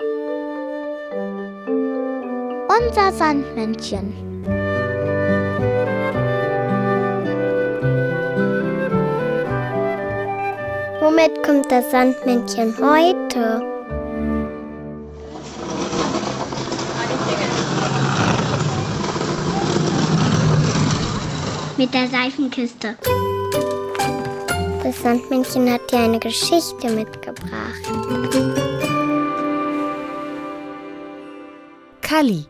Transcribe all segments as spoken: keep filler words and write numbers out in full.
Unser Sandmännchen. Womit kommt das Sandmännchen heute? Mit der Seifenkiste. Das Sandmännchen hat dir eine Geschichte mitgebracht. Kalli.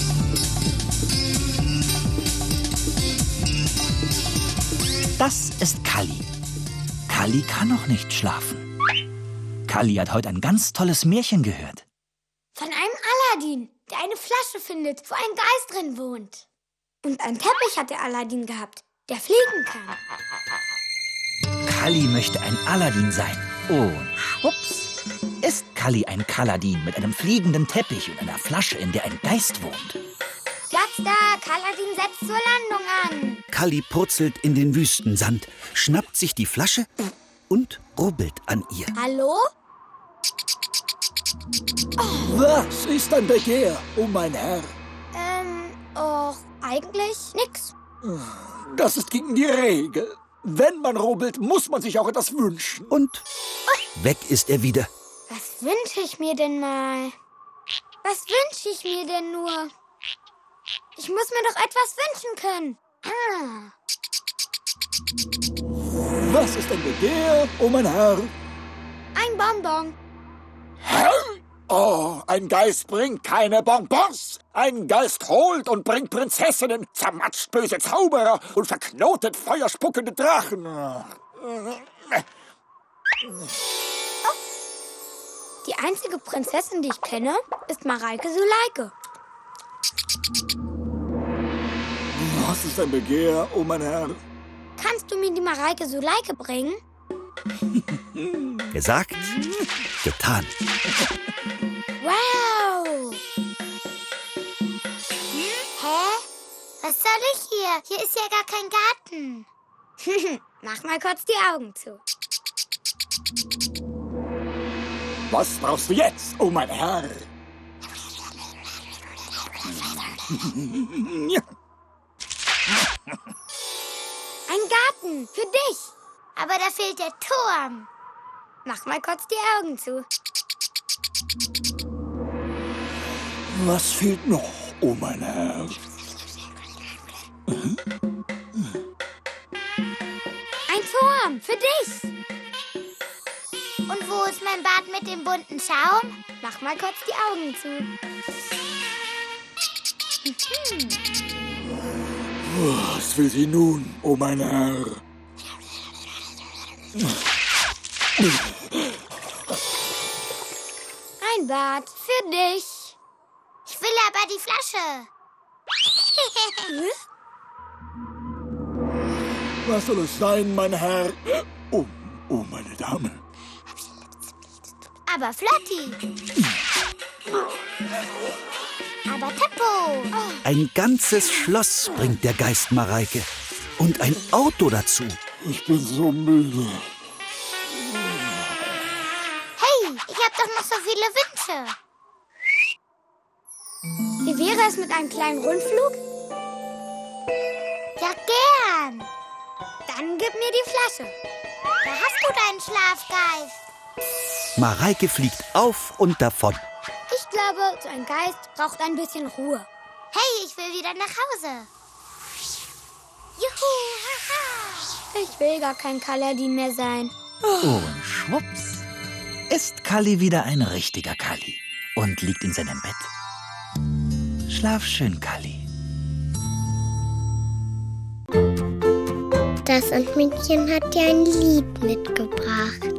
Das ist Kalli. Kalli kann noch nicht schlafen. Kalli hat heute ein ganz tolles Märchen gehört. Von einem Aladdin, der eine Flasche findet, wo ein Geist drin wohnt. Und einen Teppich hat der Aladdin gehabt, der fliegen kann. Kalli möchte ein Aladdin sein. Und schwupps, ist Kalli ein Kaladin mit einem fliegenden Teppich und einer Flasche, in der ein Geist wohnt. Platz da, Kaladin setzt zur Landung an. Kalli purzelt in den Wüstensand, schnappt sich die Flasche und rubbelt an ihr. Hallo? Was ist dein Begehr, oh mein Herr? Ähm, och, eigentlich nix. Das ist gegen die Regel. Wenn man rubbelt, muss man sich auch etwas wünschen. Und weg ist er wieder. Was wünsche ich mir denn mal? Was wünsche ich mir denn nur? Ich muss mir doch etwas wünschen können. Ah. Was ist dein Begehr, oh mein Herr? Ein Bonbon. Herr? Oh, ein Geist bringt keine Bonbons. Ein Geist holt und bringt Prinzessinnen, zermatscht böse Zauberer und verknotet feuerspuckende Drachen. Oh. Die einzige Prinzessin, die ich kenne, ist Mareike Suleike. Was ist dein Begehr, oh mein Herr? Kannst du mir die Mareike Suleike bringen? Gesagt, getan. Wow! Hä? Was soll ich hier? Hier ist ja gar kein Garten. Mach mal kurz die Augen zu. Was brauchst du jetzt, oh mein Herr? Ein Garten für dich. Aber da fehlt der Turm. Mach mal kurz die Augen zu. Was fehlt noch, oh mein Herr? Ein Turm für dich. Und wo ist mein Bad mit dem bunten Schaum? Mach mal kurz die Augen zu. Was will sie nun, oh mein Herr? Ein Bad für dich. Ich will aber die Flasche. Was soll es sein, mein Herr? Oh, oh meine Dame. Aber Flotti. Aber Tempo. Ein ganzes Schloss bringt der Geist Mareike. Und ein Auto dazu. Ich bin so müde. Hey, ich hab doch noch so viele Wünsche. Wie wäre es mit einem kleinen Rundflug? Ja, gern. Dann gib mir die Flasche. Da hast du deinen Schlafgeist. Mareike fliegt auf und davon. Ich glaube, so ein Geist braucht ein bisschen Ruhe. Hey, ich will wieder nach Hause. Juhu, haha. Ich will gar kein Kaladin mehr sein. Und schwupps, ist Kalli wieder ein richtiger Kalli und liegt in seinem Bett. Schlaf schön, Kalli. Das Sandmännchen hat dir ein Lied mitgebracht.